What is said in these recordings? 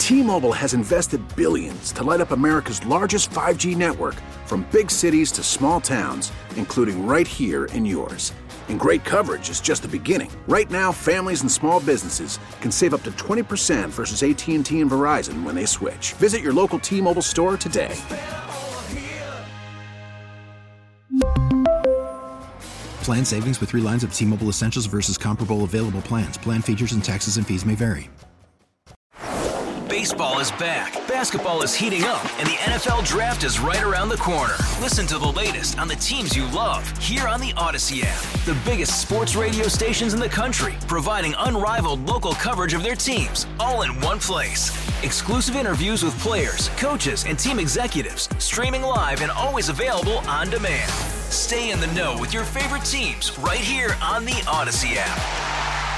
T-Mobile has invested billions to light up America's largest 5G network, from big cities to small towns, including right here in yours. And great coverage is just the beginning. Right now, families and small businesses can save up to 20% versus AT&T and Verizon when they switch. Visit your local T-Mobile store today. Plan savings with 3 lines of T-Mobile Essentials versus comparable available plans. Plan features and taxes and fees may vary. Baseball is back, basketball is heating up, and the NFL Draft is right around the corner. Listen to the latest on the teams you love here on the Odyssey app. The biggest sports radio stations in the country, providing unrivaled local coverage of their teams, all in one place. Exclusive interviews with players, coaches, and team executives, streaming live and always available on demand. Stay in the know with your favorite teams right here on the Odyssey app.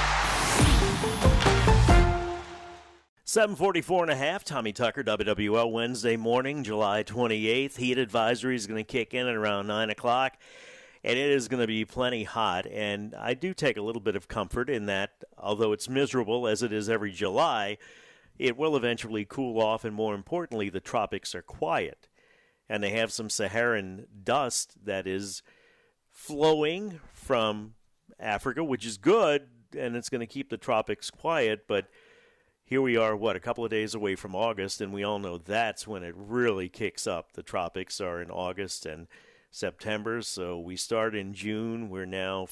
7:44 and a half, Tommy Tucker, WWL, Wednesday morning, July 28th. Heat advisory is going to kick in at around 9 o'clock, and it is going to be plenty hot. And I do take a little bit of comfort in that, although it's miserable, as it is every July, it will eventually cool off, and more importantly, the tropics are quiet. And they have some Saharan dust that is flowing from Africa, which is good, and it's going to keep the tropics quiet, but here we are, a couple of days away from August, and we all know that's when it really kicks up. The tropics are in August and September, so we start in June. We're now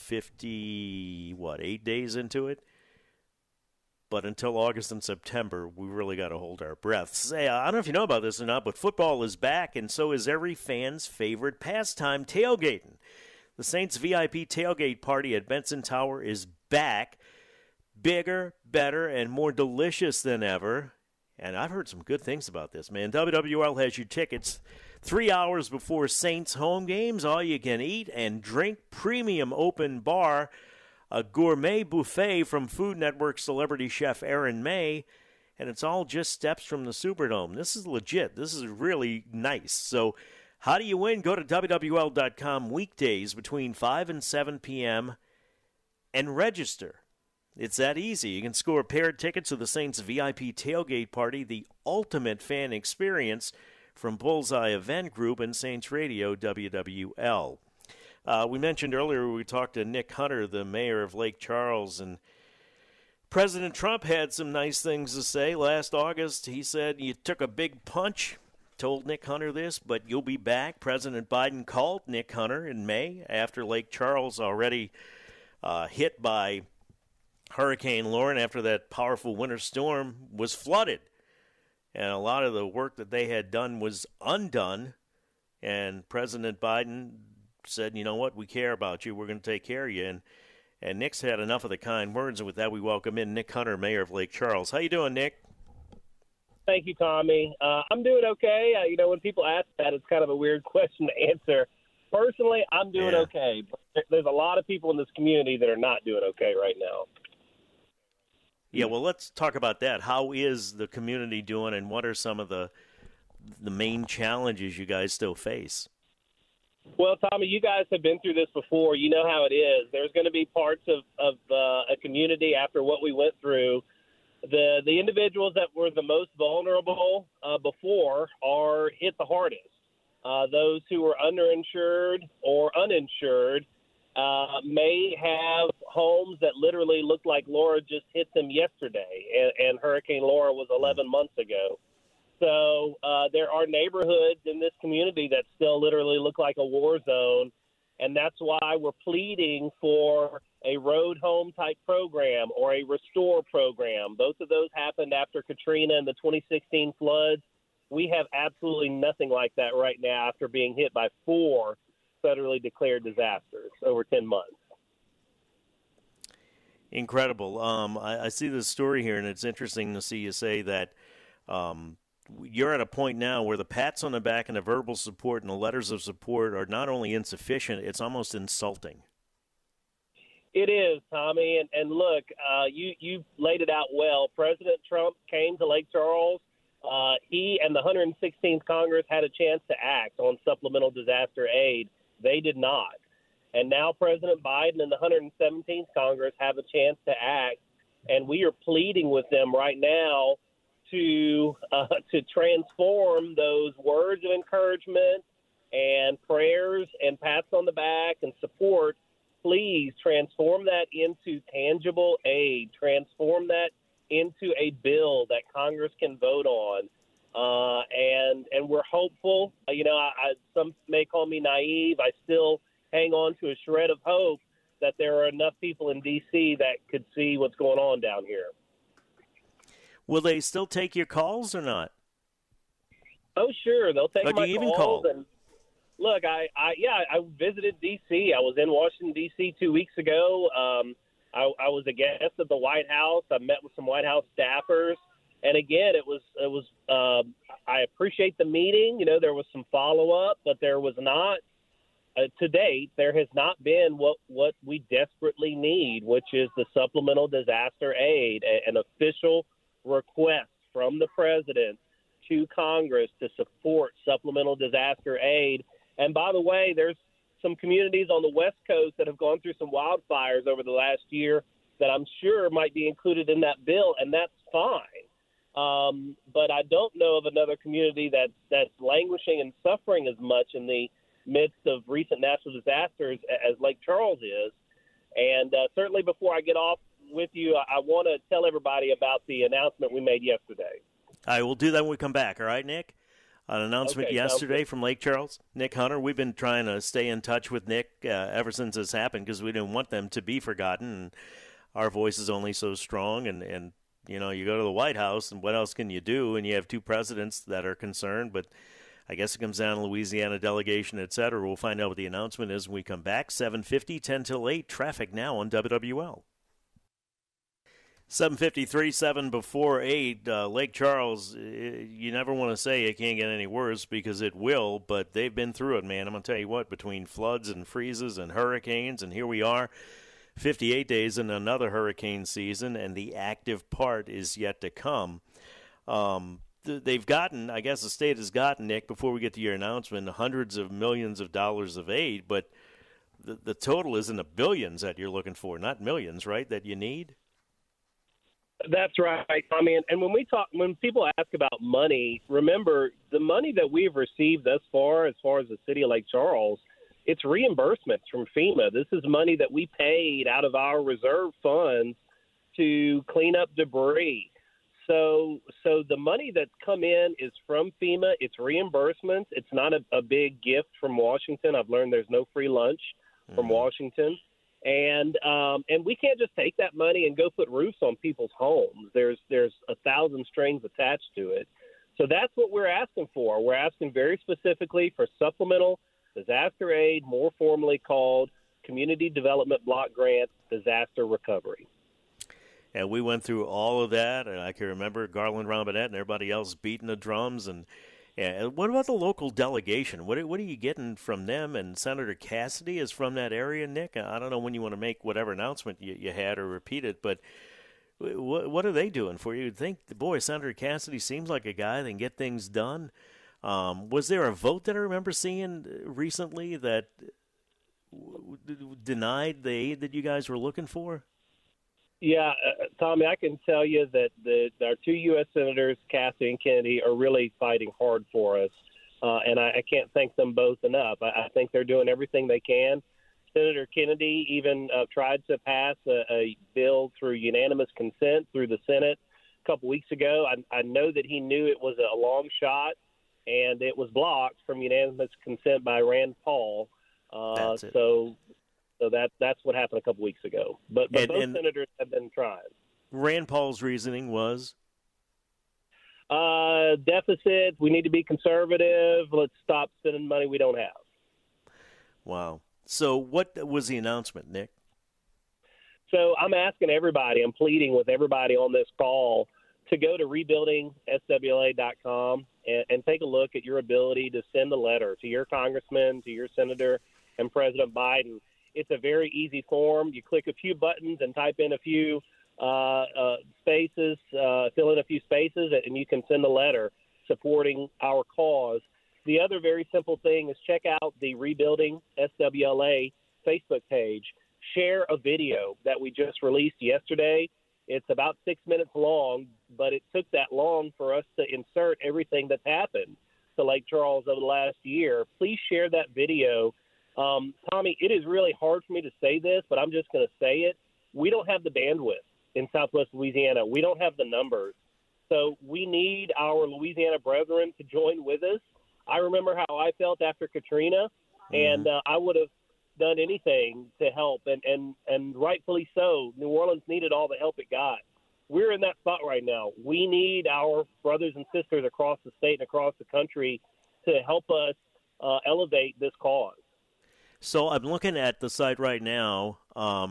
8 days into it? But until August and September, we really got to hold our breath. Say, I don't know if you know about this or not, but football is back, and so is every fan's favorite pastime, tailgating. The Saints VIP tailgate party at Benson Tower is back. Bigger, better, and more delicious than ever. And I've heard some good things about this, man. WWL has your tickets 3 hours before Saints home games. All you can eat and drink, premium open bar, a gourmet buffet from Food Network celebrity chef Aaron May, and it's all just steps from the Superdome. This is legit. This is really nice. So how do you win? Go to WWL.com weekdays between 5 and 7 p.m. and register. It's that easy. You can score a pair of tickets to the Saints VIP tailgate party, the ultimate fan experience, from Bullseye Event Group and Saints Radio WWL. We mentioned earlier we talked to Nick Hunter, the mayor of Lake Charles, and President Trump had some nice things to say. Last August, he said, "You took a big punch," told Nick Hunter this, "but you'll be back." President Biden called Nick Hunter in May after Lake Charles, already hit by Hurricane Lauren after that powerful winter storm, was flooded. And a lot of the work that they had done was undone. And President Biden said, you know what, we care about you. We're going to take care of you. And Nick's had enough of the kind words. And with that, we welcome in Nick Hunter, mayor of Lake Charles. How you doing, Nick? Thank you, Tommy. I'm doing okay. When people ask that, it's kind of a weird question to answer. Personally, I'm doing okay. But there's a lot of people in this community that are not doing okay right now. Yeah, well, let's talk about that. How is the community doing, and what are some of the main challenges you guys still face? Well, Tommy, you guys have been through this before. You know how it is. There's going to be parts of a community after what we went through. The individuals that were the most vulnerable before are hit the hardest. Those who were underinsured or uninsured may have homes that literally look like Laura just hit them yesterday, and Hurricane Laura was 11 months ago. So there are neighborhoods in this community that still literally look like a war zone, and that's why we're pleading for a road home type program or a restore program. Both of those happened after Katrina and the 2016 floods. We have absolutely nothing like that right now after being hit by 4 federally declared disasters over 10 months. Incredible. I see this story here, and it's interesting to see you say that you're at a point now where the pats on the back and the verbal support and the letters of support are not only insufficient, it's almost insulting. It is, Tommy. And look, you laid it out well. President Trump came to Lake Charles. He and the 116th Congress had a chance to act on supplemental disaster aid. They did not. And now President Biden and the 117th Congress have a chance to act, and we are pleading with them right now to transform those words of encouragement and prayers and pats on the back and support. Please transform that into tangible aid. Transform that into a bill that Congress can vote on. And we're hopeful. Some may call me naive. I still hang on to a shred of hope that there are enough people in D.C. that could see what's going on down here. Will they still take your calls or not? Oh, sure. They'll take my calls. Do you even call? And look, I visited D.C. I was in Washington, D.C. 2 weeks ago. I was a guest at the White House. I met with some White House staffers. And again, it was. I appreciate the meeting. There was some follow-up, but there was not, to date, there has not been what we desperately need, which is the supplemental disaster aid, an official request from the president to Congress to support supplemental disaster aid. And by the way, there's some communities on the West Coast that have gone through some wildfires over the last year that I'm sure might be included in that bill, and that's fine. But I don't know of another community that's languishing and suffering as much in the midst of recent natural disasters as Lake Charles is. And certainly before I get off with you, I want to tell everybody about the announcement we made yesterday. I will do that when we come back. All right, Nick? An announcement yesterday from Lake Charles. Nick Hunter, we've been trying to stay in touch with Nick ever since this happened because we didn't want them to be forgotten. And our voice is only so strong. And you go to the White House, and what else can you do? And you have two presidents that are concerned. But I guess it comes down to Louisiana delegation, et cetera. We'll find out what the announcement is when we come back. 7:50, 10 till 8. Traffic now on WWL. 7:53, 7 before 8. Lake Charles, you never want to say it can't get any worse because it will, but they've been through it, man. I'm going to tell you what, between floods and freezes and hurricanes, and here we are, 58 days in another hurricane season, and the active part is yet to come. They've gotten, I guess the state has gotten, Nick, before we get to your announcement, hundreds of millions of dollars of aid, but the total is in the billions that you're looking for, not millions, right, that you need? That's right. I mean, and when people ask about money, remember the money that we've received thus far, as the city of Lake Charles, it's reimbursements from FEMA. This is money that we paid out of our reserve funds to clean up debris. So the money that's come in is from FEMA. It's reimbursements. It's not a big gift from Washington. I've learned there's no free lunch from Washington. And we can't just take that money and go put roofs on people's homes. There's 1,000 strings attached to it. So that's what we're asking for. We're asking very specifically for supplemental disaster aid, more formally called Community Development Block Grant Disaster Recovery. And we went through all of that, and I can remember Garland Robinette and everybody else beating the drums. And what about the local delegation? What are you getting from them? And Senator Cassidy is from that area, Nick. I don't know when you want to make whatever announcement you had or repeat it, but what are they doing for you? You'd think, boy, Senator Cassidy seems like a guy that can get things done. Was there a vote that I remember seeing recently that denied the aid that you guys were looking for? Yeah, Tommy, I can tell you that our two U.S. Senators, Cassidy and Kennedy, are really fighting hard for us, and I can't thank them both enough. I think they're doing everything they can. Senator Kennedy even tried to pass a bill through unanimous consent through the Senate a couple weeks ago. I know that he knew it was a long shot, and it was blocked from unanimous consent by Rand Paul. That's it. So that's what happened a couple weeks ago. But both senators have been trying. Rand Paul's reasoning was? Deficit. We need to be conservative. Let's stop spending money we don't have. Wow. So what was the announcement, Nick? So I'm asking everybody, I'm pleading with everybody on this call to go to rebuildingswla.com and take a look at your ability to send a letter to your congressman, to your senator, and President Biden. It's a very easy form. You click a few buttons and type in a few spaces, fill in a few spaces, and you can send a letter supporting our cause. The other very simple thing is check out the Rebuilding SWLA Facebook page. Share a video that we just released yesterday It's about 6 minutes long, but it took that long for us to insert everything that's happened to Lake Charles over the last year. Please share that video. Tommy, it is really hard for me to say this, but I'm just going to say it. We don't have the bandwidth in Southwest Louisiana. We don't have the numbers. So we need our Louisiana brethren to join with us. I remember how I felt after Katrina, and I would have done anything to help, and rightfully so. New Orleans needed all the help it got. We're in that spot right now. We need our brothers and sisters across the state and across the country to help us elevate this cause. So I'm looking at the site right now.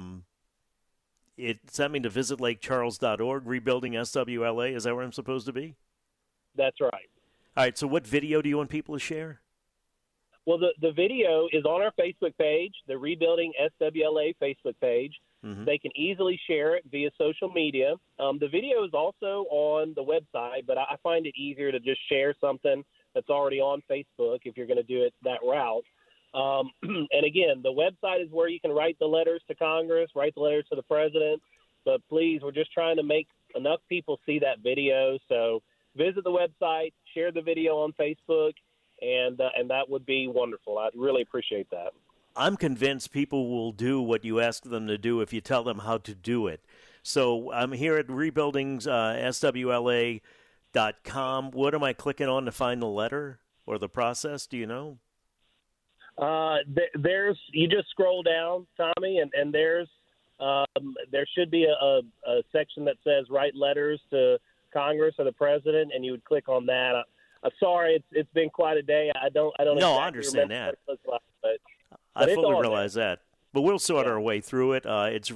It sent me to visit lakecharles.org, rebuilding SWLA. Is that where I'm supposed to be? That's right. All right, so what video do you want people to share? Well, the video is on our Facebook page, the Rebuilding SWLA Facebook page. Mm-hmm. They can easily share it via social media. The video is also on the website, but I find it easier to just share something that's already on Facebook if you're going to do it that route. And again, the website is where you can write the letters to Congress, write the letters to the president. But please, we're just trying to make enough people see that video. So visit the website, share the video on Facebook, and that would be wonderful. I'd really appreciate that. I'm convinced people will do what you ask them to do if you tell them how to do it. So I'm here at rebuilding.swla.com. What am I clicking on to find the letter or the process? Do you know? There's you just scroll down, Tommy, and there's there should be a section that says write letters to Congress or the president, and you would click on that. I'm sorry, it's been quite a day. I don't. No, exactly I understand that. What it looks like, but I fully realize that. But we'll sort our way through it. It's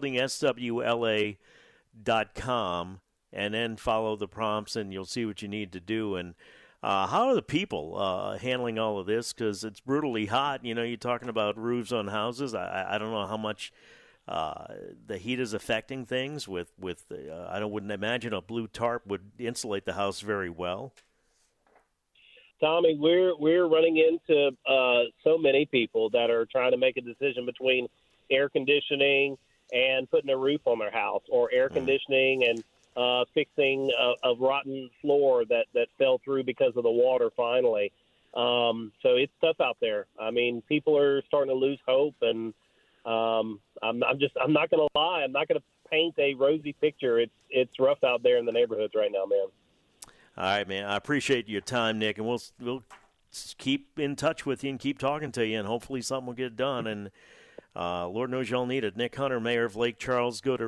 rebuildingSWLA.com, and then follow the prompts, and you'll see what you need to do. And how are the people handling all of this? Because it's brutally hot. You know, you're talking about roofs on houses. I don't know how much the heat is affecting things. I wouldn't imagine a blue tarp would insulate the house very well. Tommy, we're running into so many people that are trying to make a decision between air conditioning and putting a roof on their house, or air conditioning and fixing a rotten floor that fell through because of the water finally. So it's tough out there. I mean, people are starting to lose hope, and I'm not going to lie. I'm not going to paint a rosy picture. It's rough out there in the neighborhoods right now, man. All right, man. I appreciate your time, Nick, and we'll keep in touch with you and keep talking to you, and hopefully something will get done. And Lord knows y'all need it. Nick Hunter, Mayor of Lake Charles. Go to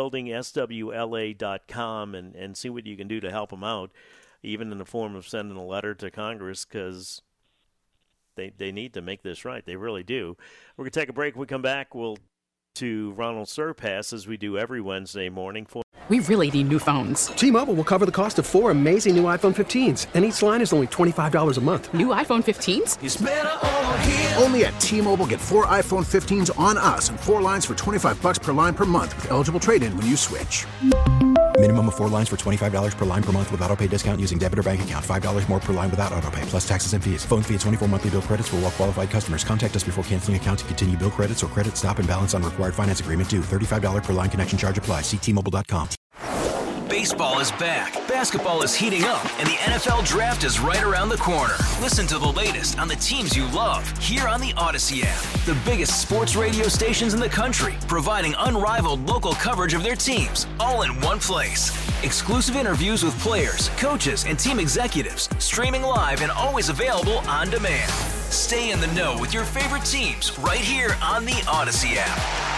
rebuildingSWLA.com and see what you can do to help them out, even in the form of sending a letter to Congress, because they need to make this right. They really do. We're going to take a break. When we come back, we'll to Ronald Surpass, as we do every Wednesday morning. We really need new phones. T-Mobile will cover the cost of 4 amazing new iPhone 15s, and each line is only $25 a month. New iPhone 15s? It's better over here. Only at T-Mobile, get 4 iPhone 15s on us and 4 lines for $25 per line per month with eligible trade-in when you switch. Minimum of 4 lines for $25 per line per month with autopay discount using debit or bank account. $5 more per line without autopay, plus taxes and fees. Phone fee at 24 monthly bill credits for well-qualified customers. Contact us before canceling account to continue bill credits or credit stop and balance on required finance agreement due. $35 per line connection charge applies. See T-Mobile.com. Baseball is back, basketball is heating up, and the NFL Draft is right around the corner. Listen to the latest on the teams you love here on the Odyssey app. The biggest sports radio stations in the country, providing unrivaled local coverage of their teams, all in one place. Exclusive interviews with players, coaches, and team executives, streaming live and always available on demand. Stay in the know with your favorite teams right here on the Odyssey app.